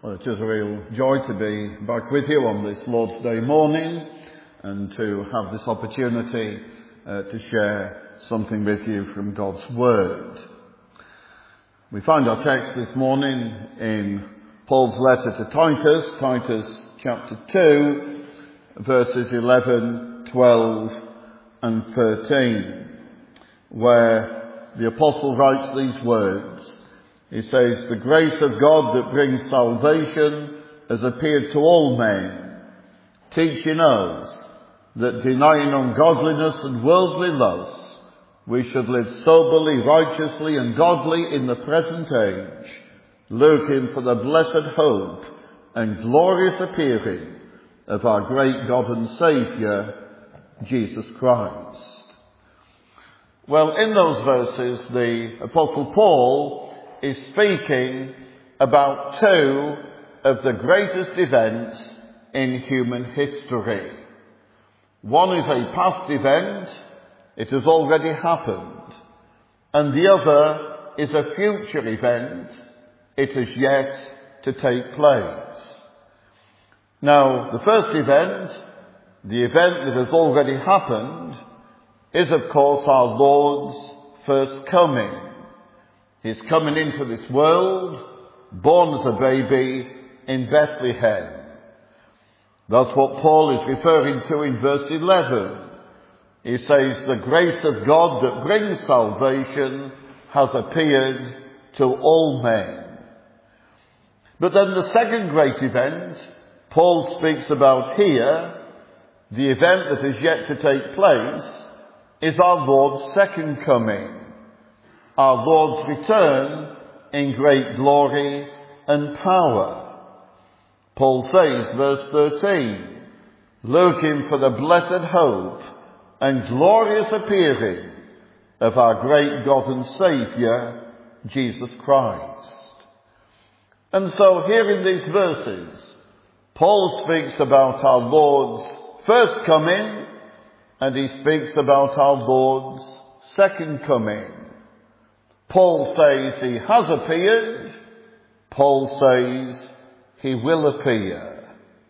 Well, it is a real joy to be back with you on this Lord's Day morning and to have this opportunity to share something with you from God's Word. We find our text this morning in Paul's letter to Titus chapter 2, verses 11, 12 and 13, where the Apostle writes these words. He says, "The grace of God that brings salvation has appeared to all men, teaching us that denying ungodliness and worldly lusts, we should live soberly, righteously and godly in the present age, looking for the blessed hope and glorious appearing of our great God and Saviour, Jesus Christ." Well, in those verses, the Apostle Paul is speaking about two of the greatest events in human history. One is a past event, it has already happened, and the other is a future event, it has yet to take place. Now, the first event, the event that has already happened, is of course our Lord's first coming. He's coming into this world, born as a baby in Bethlehem. That's what Paul is referring to in verse 11. He says, "The grace of God that brings salvation has appeared to all men." But then the second great event Paul speaks about here, the event that is yet to take place, is our Lord's second coming. Our Lord's return in great glory and power. Paul says, verse 13, "Looking for the blessed hope and glorious appearing of our great God and Saviour, Jesus Christ." And so here in these verses, Paul speaks about our Lord's first coming, and he speaks about our Lord's second coming. Paul says he has appeared. Paul says he will appear.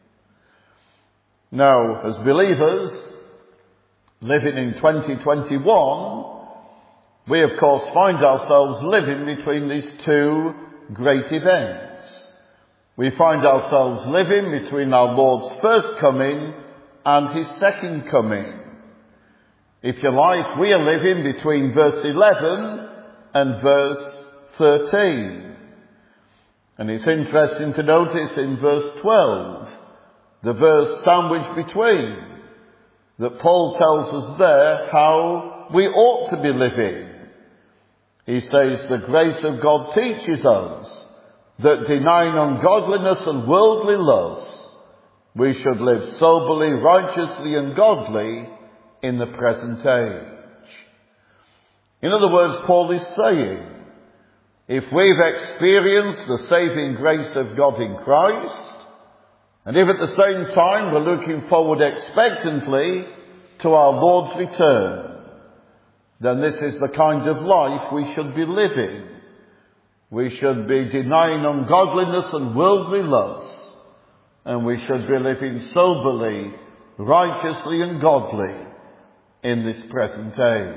Now, as believers living in 2021, we of course find ourselves living between these two great events. We find ourselves living between our Lord's first coming and his second coming. If you like, we are living between verse 11 and verse 13. And it's interesting to notice in verse 12, the verse sandwiched between, that Paul tells us there how we ought to be living. He says, "The grace of God teaches us that denying ungodliness and worldly lusts, we should live soberly, righteously and godly in the present age." In other words, Paul is saying, if we've experienced the saving grace of God in Christ, and if at the same time we're looking forward expectantly to our Lord's return, then this is the kind of life we should be living. We should be denying ungodliness and worldly lusts, and we should be living soberly, righteously and godly in this present age.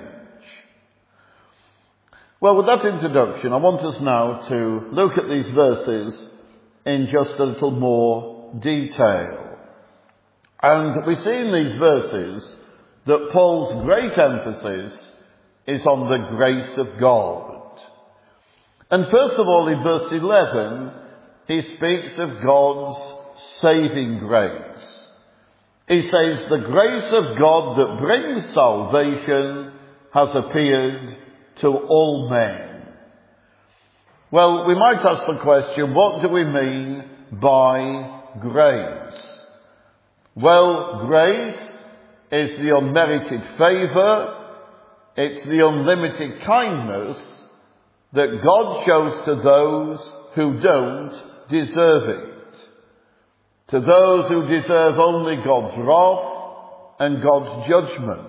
Well, with that introduction, I want us now to look at these verses in just a little more detail. And we see in these verses that Paul's great emphasis is on the grace of God. And first of all, in verse 11, he speaks of God's saving grace. He says, "The grace of God that brings salvation has appeared to all men." Well, we might ask the question, what do we mean by grace? Well, grace is the unmerited favour, it's the unlimited kindness that God shows to those who don't deserve it. To those who deserve only God's wrath and God's judgment.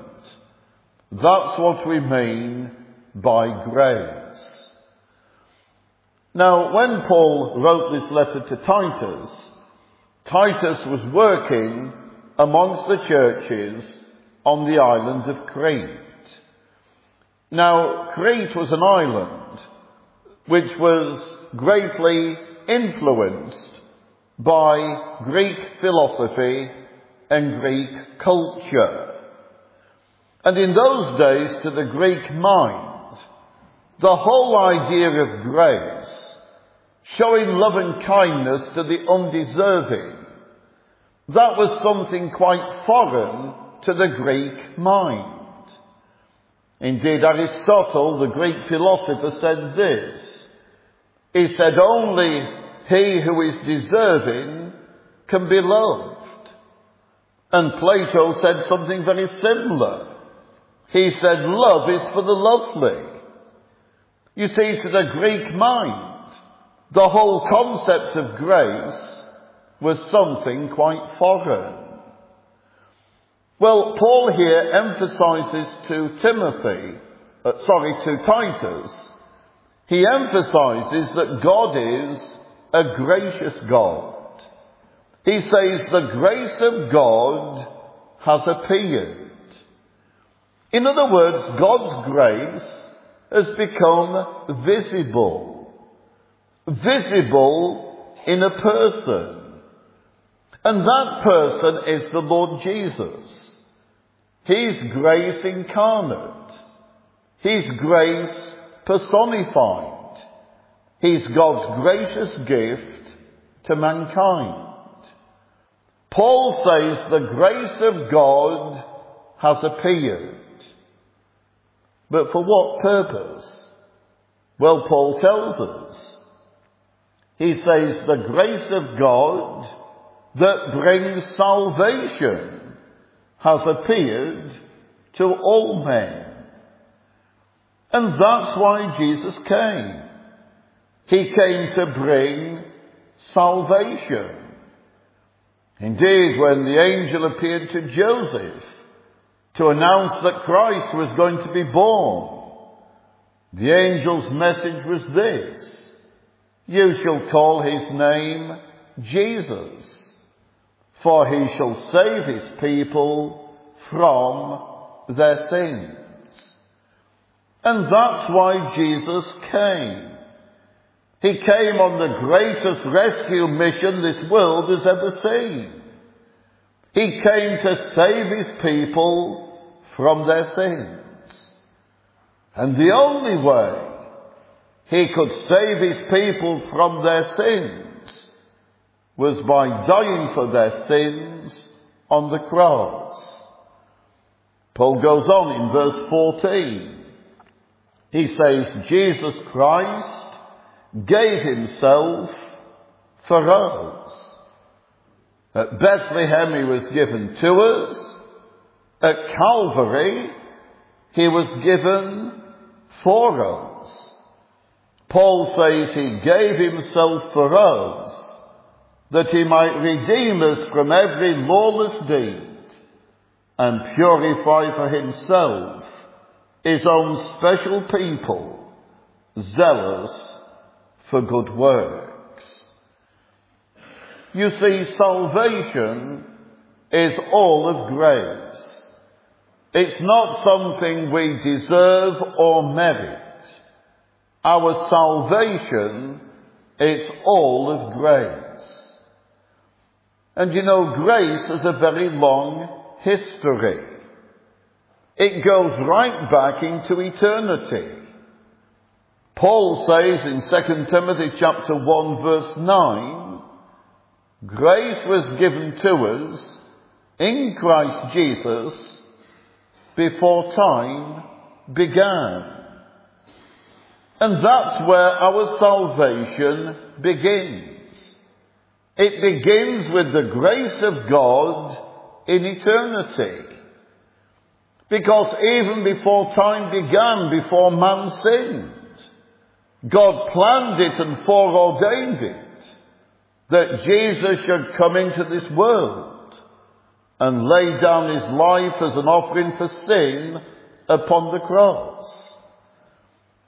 That's what we mean by grace. Now, when Paul wrote this letter to Titus, Titus was working amongst the churches on the island of Crete. Now, Crete was an island which was greatly influenced by Greek philosophy and Greek culture. And in those days, to the Greek mind, the whole idea of grace, showing love and kindness to the undeserving, that was something quite foreign to the Greek mind. Indeed, Aristotle, the Greek philosopher, said this. He said, only he who is deserving can be loved. And Plato said something very similar. He said, love is for the lovely. You see, to the Greek mind, the whole concept of grace was something quite foreign. Well, Paul here emphasizes to Titus, he emphasizes that God is a gracious God. He says the grace of God has appeared. In other words, God's grace has become visible in a person. And that person is the Lord Jesus. He's grace incarnate. He's grace personified. He's God's gracious gift to mankind. Paul says the grace of God has appeared. But for what purpose? Well, Paul tells us. He says the grace of God that brings salvation has appeared to all men. And that's why Jesus came. He came to bring salvation. Indeed, when the angel appeared to Joseph to announce that Christ was going to be born, the angel's message was this: you shall call his name Jesus, for he shall save his people from their sins. And that's why Jesus came. He came on the greatest rescue mission this world has ever seen. He came to save his people from their sins. And the only way he could save his people from their sins was by dying for their sins on the cross. Paul goes on in verse 14. He says, Jesus Christ gave himself for us. At Bethlehem he was given to us. At Calvary he was given for us. Paul says he gave himself for us, that he might redeem us from every lawless deed and purify for himself his own special people, zealous for good works. You see, salvation is all of grace. It's not something we deserve or merit. Our salvation is all of grace. And you know, grace has a very long history. It goes right back into eternity. Paul says in 2 Timothy chapter 1 verse 9, grace was given to us in Christ Jesus before time began. And that's where our salvation begins. It begins with the grace of God in eternity. Because even before time began, before man sinned, God planned it and foreordained it, that Jesus should come into this world and lay down his life as an offering for sin upon the cross.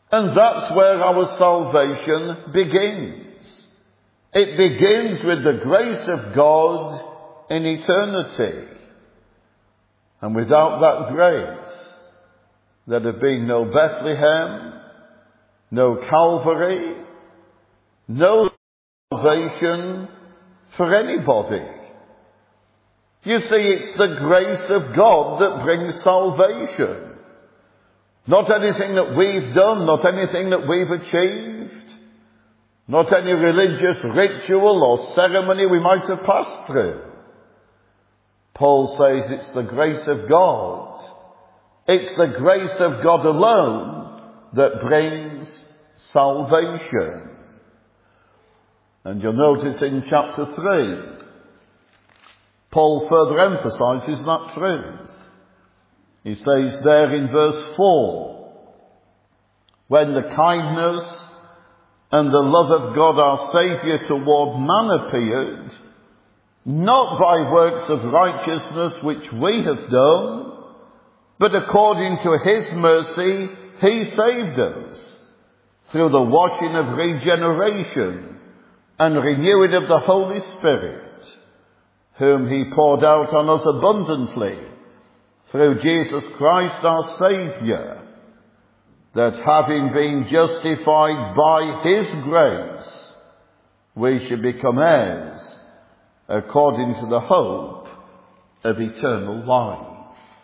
And that's where our salvation begins. It begins with the grace of God in eternity. And without that grace, there'd have been no Bethlehem, no Calvary, no salvation for anybody. You see, it's the grace of God that brings salvation. Not anything that we've done, not anything that we've achieved, not any religious ritual or ceremony we might have passed through. Paul says it's the grace of God. It's the grace of God alone that brings salvation. And you'll notice in chapter 3, Paul further emphasizes that truth. He says there in verse 4, when the kindness and the love of God our Saviour toward man appeared, not by works of righteousness which we have done, but according to his mercy he saved us, through the washing of regeneration and renewing of the Holy Spirit, whom he poured out on us abundantly, through Jesus Christ our Saviour, that having been justified by his grace, we should become heirs according to the hope of eternal life.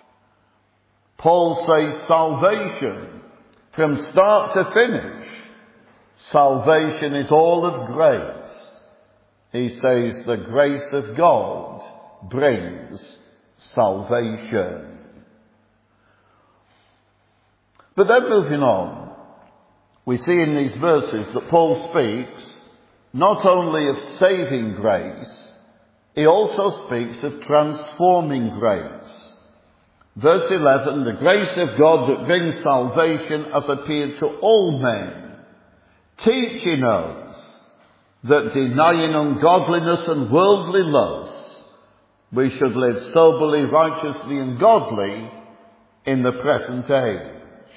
Paul says salvation, from start to finish, salvation is all of grace. He says the grace of God brings salvation. But then moving on, we see in these verses that Paul speaks not only of saving grace, he also speaks of transforming grace. Verse 11, the grace of God that brings salvation has appeared to all men, teaching us that denying ungodliness and worldly lusts, we should live soberly, righteously and godly in the present age.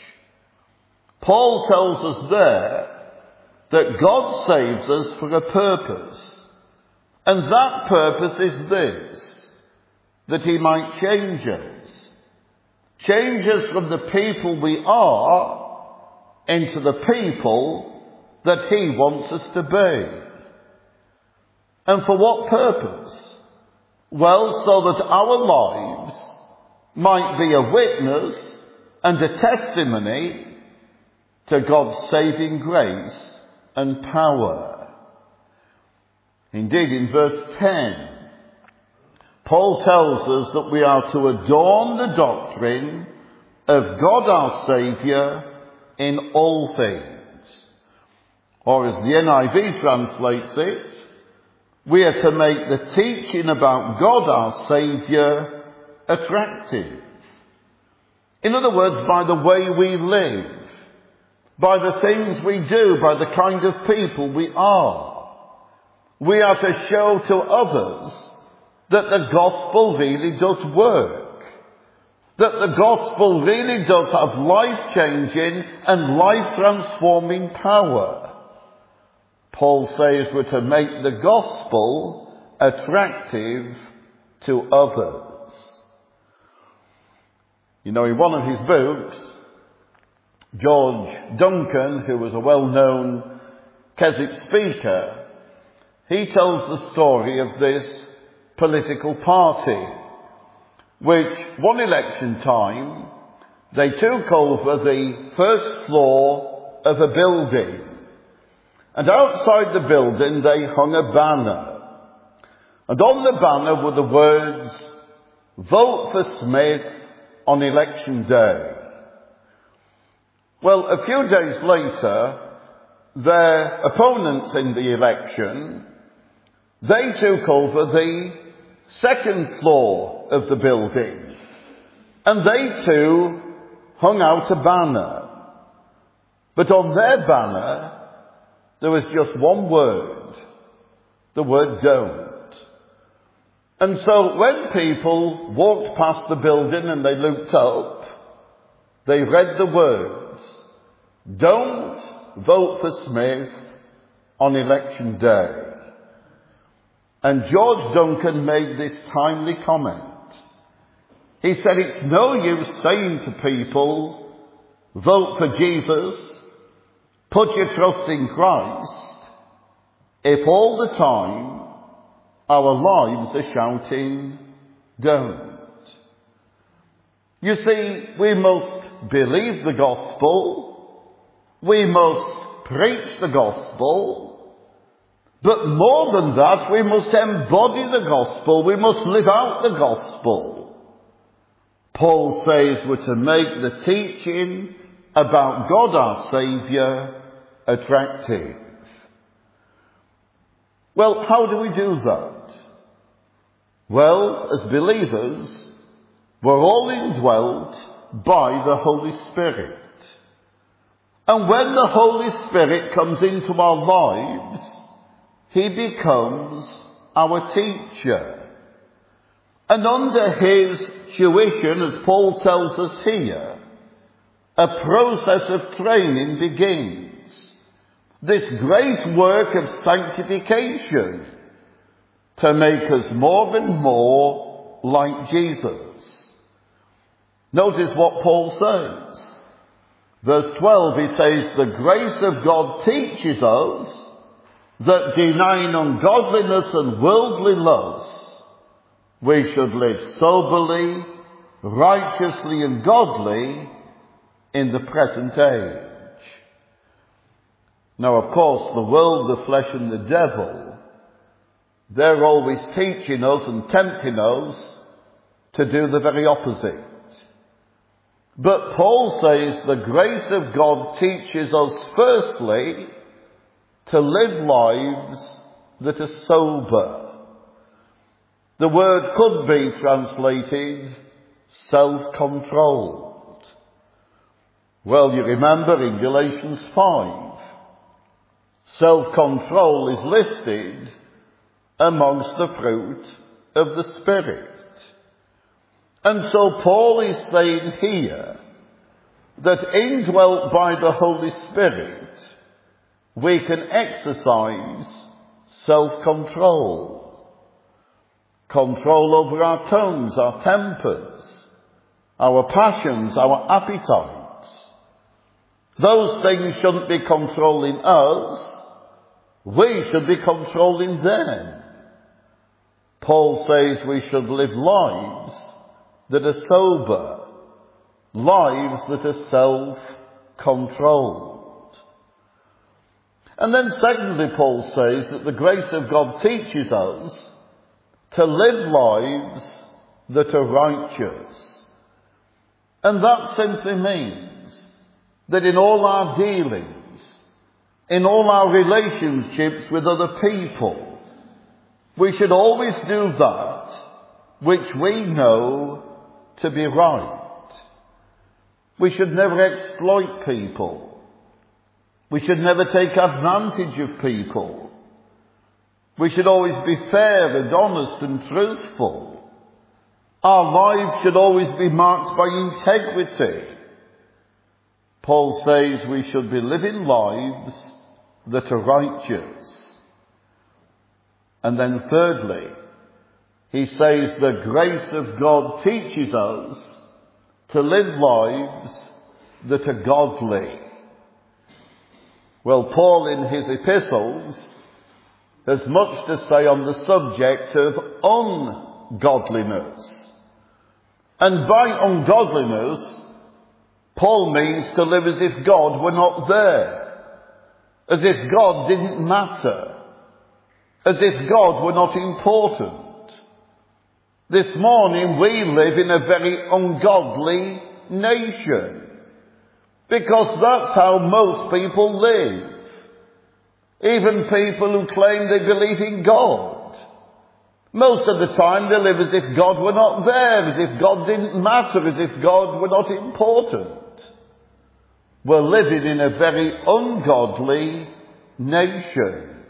Paul tells us there that God saves us for a purpose. And that purpose is this, that he might change us. Change us from the people we are into the people that he wants us to be. And for what purpose? Well, so that our lives might be a witness and a testimony to God's saving grace and power. Indeed, in verse 10, Paul tells us that we are to adorn the doctrine of God our Saviour in all things. Or as the NIV translates it, we are to make the teaching about God our Saviour attractive. In other words, by the way we live, by the things we do, by the kind of people we are. We are to show to others that the gospel really does work. That the gospel really does have life-changing and life-transforming power. Paul says we're to make the gospel attractive to others. You know, in one of his books, George Duncan, who was a well-known Keswick speaker, he tells the story of this political party, which one election time, they took over the first floor of a building. And outside the building they hung a banner. And on the banner were the words, "Vote for Smith on election day." Well, a few days later, their opponents in the election, they took over the second floor of the building. And they too hung out a banner. But on their banner, there was just one word, the word "don't." And so when people walked past the building and they looked up, they read the words, Don't vote for Smith on election day. And George Duncan made this timely comment. He said, it's no use saying to people, vote for Jesus, put your trust in Christ, if all the time our lives are shouting, don't. You see, we must believe the gospel, we must preach the gospel, but more than that, we must embody the gospel, we must live out the gospel. Paul says we're to make the teaching about God our Saviour attractive. Well, how do we do that? Well, as believers, we're all indwelt by the Holy Spirit. And when the Holy Spirit comes into our lives, he becomes our teacher. And under his tuition, as Paul tells us here, a process of training begins. This great work of sanctification to make us more and more like Jesus. Notice what Paul says. Verse 12, he says, the grace of God teaches us that denying ungodliness and worldly lusts, we should live soberly, righteously and godly in the present age. Now, of course, the world, the flesh and the devil, they're always teaching us and tempting us to do the very opposite. But Paul says the grace of God teaches us firstly to live lives that are sober. The word could be translated self-controlled. Well, you remember in Galatians 5, self-control is listed amongst the fruit of the Spirit. And so Paul is saying here that indwelt by the Holy Spirit, we can exercise self-control. Control over our tongues, our tempers, our passions, our appetites. Those things shouldn't be controlling us. We should be controlling them. Paul says we should live lives that are sober, lives that are self-controlled. And then secondly, Paul says that the grace of God teaches us to live lives that are righteous. And that simply means that in all our dealings, in all our relationships with other people, we should always do that which we know to be right. We should never exploit people. We should never take advantage of people. We should always be fair and honest and truthful. Our lives should always be marked by integrity. Paul says we should be living lives that are righteous. And then thirdly, he says the grace of God teaches us to live lives that are godly. Well, Paul in his epistles has much to say on the subject of ungodliness. And by ungodliness, Paul means to live as if God were not there, as if God didn't matter, as if God were not important. This morning we live in a very ungodly nation, because that's how most people live. Even people who claim they believe in God. Most of the time they live as if God were not there, as if God didn't matter, as if God were not important. We're living in a very ungodly nation.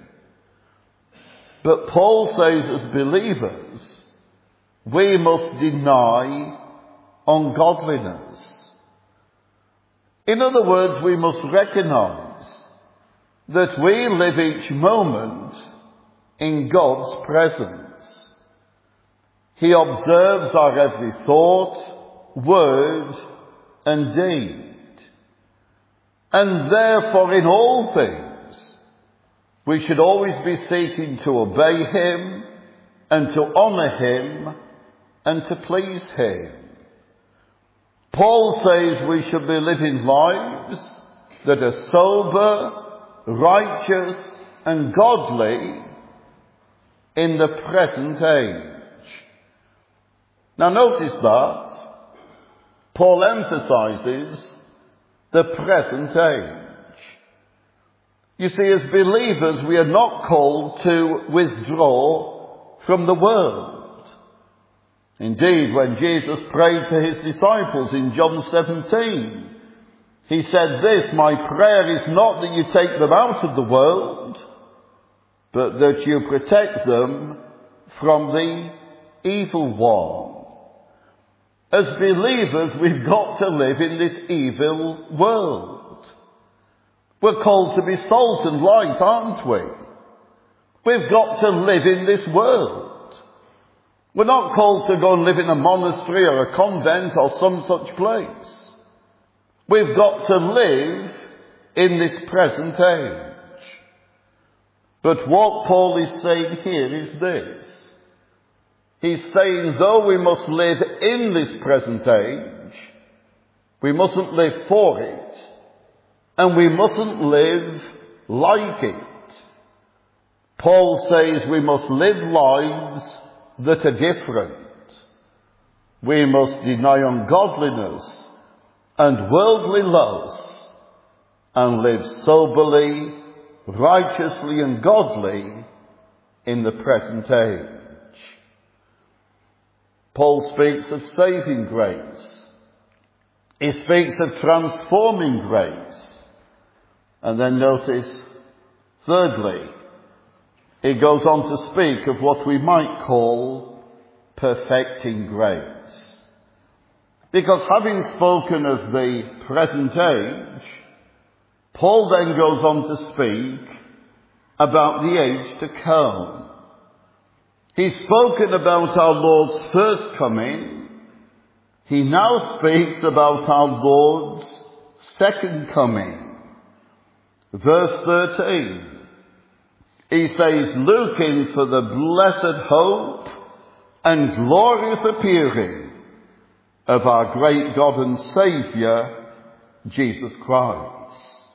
But Paul says as believers, we must deny ungodliness. In other words, we must recognize that we live each moment in God's presence. He observes our every thought, word, and deed. And therefore, in all things, we should always be seeking to obey Him and to honour Him and to please Him. Paul says we should be living lives that are sober, righteous, and godly in the present age. Now notice that Paul emphasizes the present age. You see, as believers, we are not called to withdraw from the world. Indeed, when Jesus prayed for his disciples in John 17, he said this, "My prayer is not that you take them out of the world, but that you protect them from the evil one." As believers, we've got to live in this evil world. We're called to be salt and light, aren't we? We've got to live in this world. We're not called to go and live in a monastery or a convent or some such place. We've got to live in this present age. But what Paul is saying here is this. He's saying, though we must live in this present age, we mustn't live for it, and we mustn't live like it. Paul says we must live lives that are different. We must deny ungodliness and worldly lusts and live soberly, righteously, and godly in the present age. Paul speaks of saving grace. He speaks of transforming grace. And then notice, thirdly, he goes on to speak of what we might call perfecting grace. Because having spoken of the present age, Paul then goes on to speak about the age to come. He's spoken about our Lord's first coming. He now speaks about our Lord's second coming. Verse 13. He says, "Looking for the blessed hope and glorious appearing of our great God and Saviour, Jesus Christ."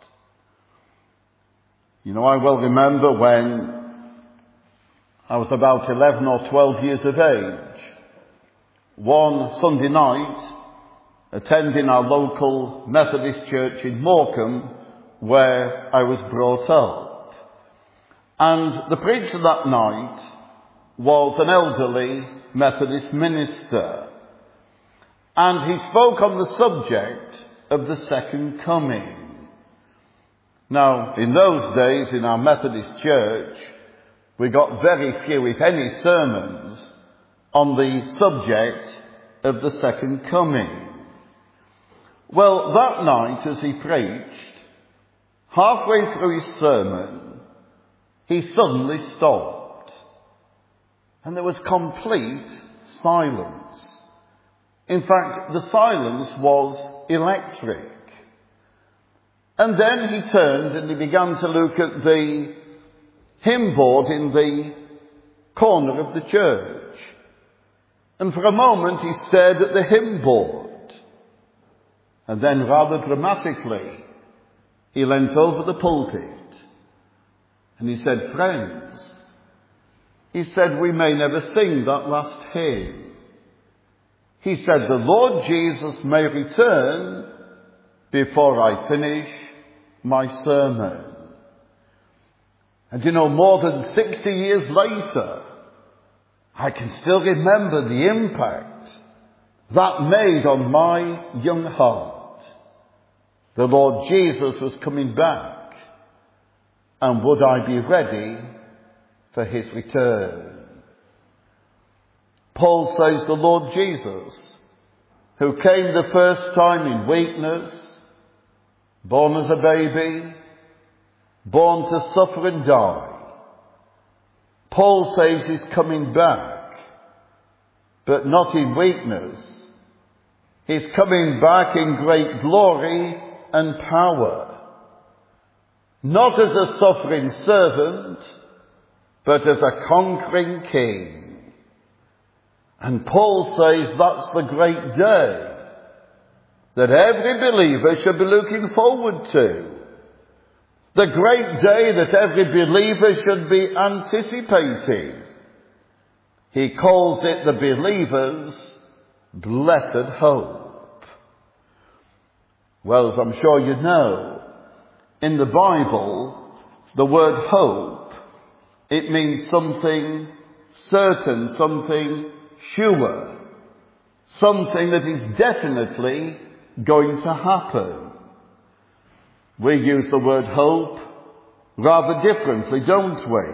You know, I well remember when I was about 11 or 12 years of age, one Sunday night, attending our local Methodist church in Morecambe, where I was brought up. And the preacher that night was an elderly Methodist minister. And he spoke on the subject of the second coming. Now, in those days, in our Methodist church, we got very few, if any, sermons on the subject of the second coming. Well, that night as he preached, halfway through his sermon, he suddenly stopped. And there was complete silence. In fact, the silence was electric. And then he turned and he began to look at the hymn board in the corner of the church. And for a moment he stared at the hymn board. And then rather dramatically, he leant over the pulpit and he said, "Friends," he said, "we may never sing that last hymn." He said, "The Lord Jesus may return before I finish my sermon." And you know, more than 60 years later, I can still remember the impact that made on my young heart. The Lord Jesus was coming back, and would I be ready for his return? Paul says the Lord Jesus, who came the first time in weakness, born as a baby, born to suffer and die. Paul says he's coming back, but not in weakness. He's coming back in great glory and power. Not as a suffering servant, but as a conquering king. And Paul says that's the great day that every believer should be looking forward to. The great day that every believer should be anticipating. He calls it the believer's blessed hope. Well, as I'm sure you know, in the Bible, the word hope, it means something certain, something sure, something that is definitely going to happen. We use the word hope rather differently, don't we?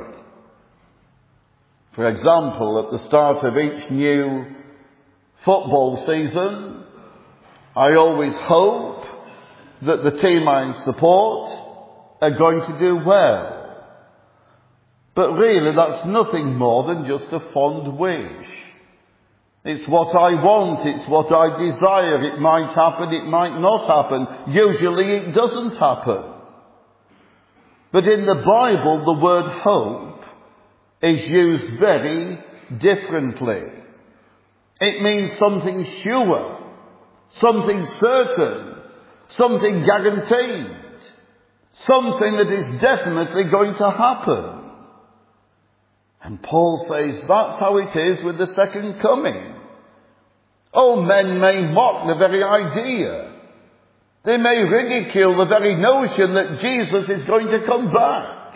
For example, at the start of each new football season, I always hope that the team I support are going to do well. But really, that's nothing more than just a fond wish. It's what I want, it's what I desire. It might happen, it might not happen. Usually it doesn't happen. But in the Bible, the word hope is used very differently. It means something sure, something certain, something guaranteed, something that is definitely going to happen. And Paul says that's how it is with the second coming. Oh, men may mock the very idea. They may ridicule the very notion that Jesus is going to come back.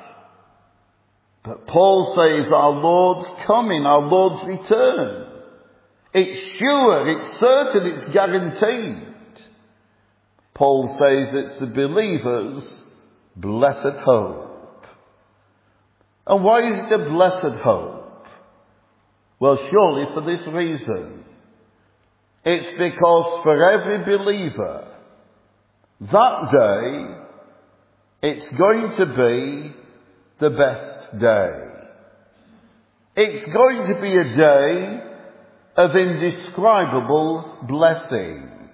But Paul says our Lord's coming, our Lord's return. It's sure, it's certain, it's guaranteed. Paul says it's the believer's blessed hope. And why is it a blessed hope? Well, surely for this reason. It's because for every believer, that day, it's going to be the best day. It's going to be a day of indescribable blessing.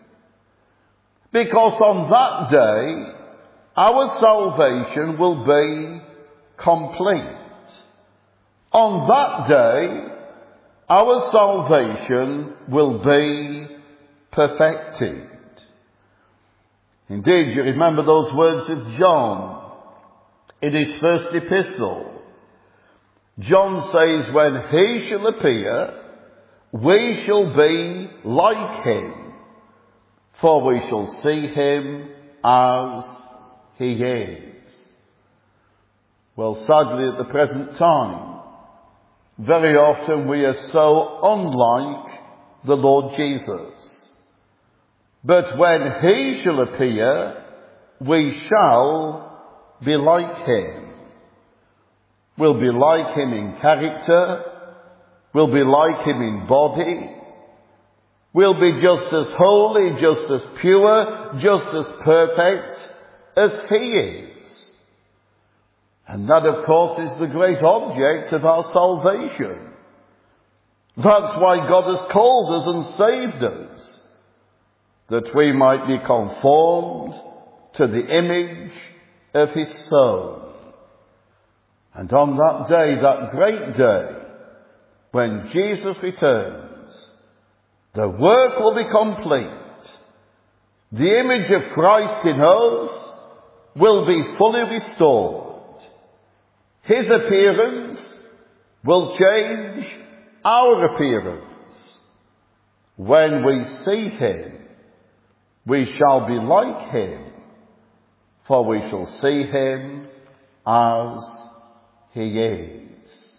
Because on that day, our salvation will be complete. On that day, our salvation will be perfected. Indeed, you remember those words of John in his first epistle. John says, when he shall appear, we shall be like him, for we shall see him as he is. Well, sadly, at the present time, very often we are so unlike the Lord Jesus. But when he shall appear, we shall be like him. We'll be like him in character. We'll be like him in body. We'll be just as holy, just as pure, just as perfect as he is. And that, of course, is the great object of our salvation. That's why God has called us and saved us, that we might be conformed to the image of his Son. And on that day, that great day, when Jesus returns, the work will be complete. The image of Christ in us will be fully restored. His appearance will change our appearance. When we see him, we shall be like him, for we shall see him as he is.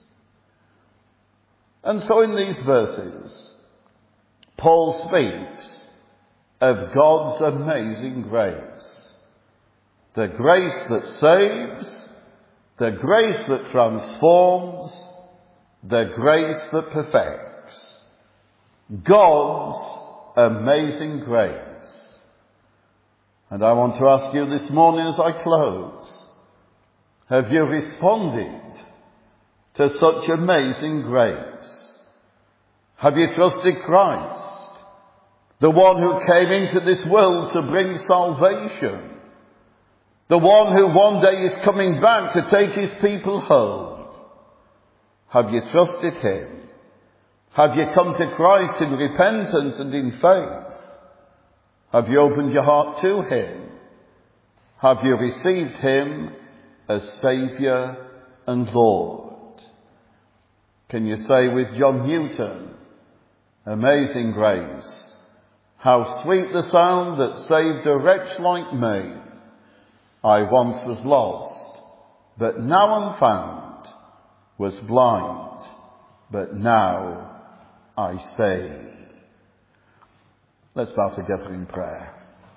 And so in these verses, Paul speaks of God's amazing grace. The grace that saves, the grace that transforms, the grace that perfects. God's amazing grace. And I want to ask you this morning as I close, have you responded to such amazing grace? Have you trusted Christ, the one who came into this world to bring salvation, the one who one day is coming back to take his people home? Have you trusted him? Have you come to Christ in repentance and in faith? Have you opened your heart to him? Have you received him as Saviour and Lord? Can you say with John Newton, amazing grace, how sweet the sound that saved a wretch like me. I once was lost, but now am found, was blind, but now I see. Let's bow together in prayer.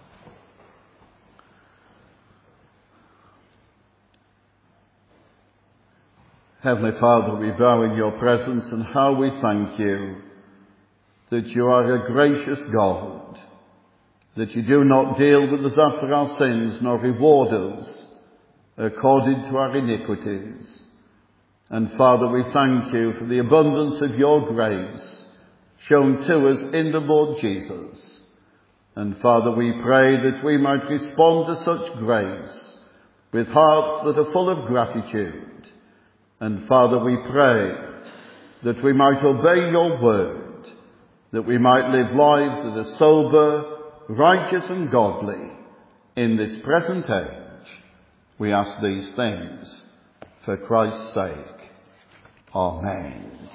Heavenly Father, we bow in your presence, and how we thank you that you are a gracious God, that you do not deal with us after our sins, nor reward us according to our iniquities. And Father, we thank you for the abundance of your grace shown to us in the Lord Jesus. And Father, we pray that we might respond to such grace with hearts that are full of gratitude. And Father, we pray that we might obey your word, that we might live lives that are sober, righteous and godly in this present age. We ask these things for Christ's sake. Amen.